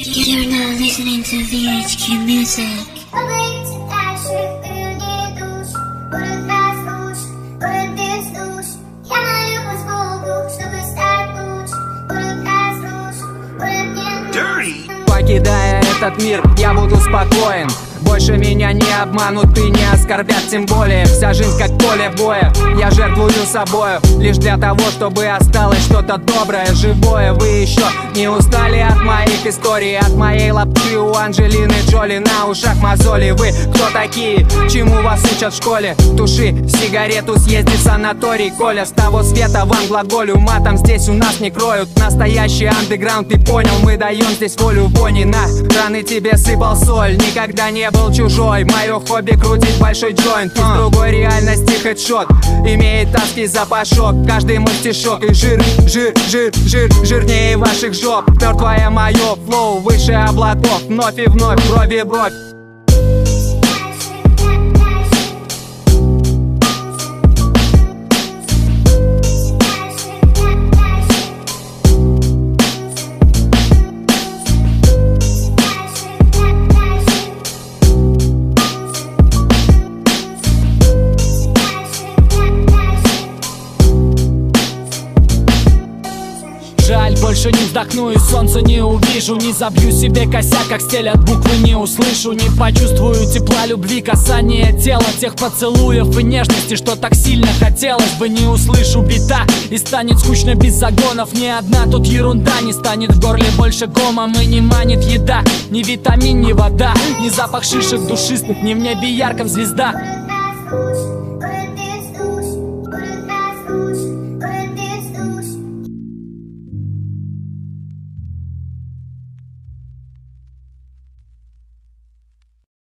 You're now listening to VHQ Music. Покидая этот мир, я буду спокоен. Больше меня не обманут и не оскорбят, тем более вся жизнь как поле боя. Я жертвую собою лишь для того, чтобы осталось что-то доброе, живое. Вы еще не устали от моих историй, от моей лапши у Анджелины Джоли на ушах мозоли. Вы кто такие? Чему вас учат в школе? Туши сигарету, съезди в санаторий, Коля. С того света вам глаголю, матом здесь у нас не кроют. Настоящий андеграунд, ты понял, мы даем здесь волю вони. На раны тебе сыпал соль, никогда не был чужой. Мое хобби крутить большой джойнт. Из другой реальности хедшот имеет адский запашок. Каждый мой стишок и жир, жир, жир, жир, жирнее ваших жоп. Мертвое мое флоу выше облаков. Вновь и вновь, брови в бровь. Жаль, больше не вздохну и солнца не увижу. Не забью себе косяк, как стелят буквы, не услышу. Не почувствую тепла любви, касания тела, тех поцелуев и нежности, что так сильно хотелось бы. Не услышу бита и станет скучно без загонов. Ни одна тут ерунда не станет в горле больше комом. И не манит еда, ни витамин, ни вода, ни запах шишек душистых, ни в небе ярком звезда.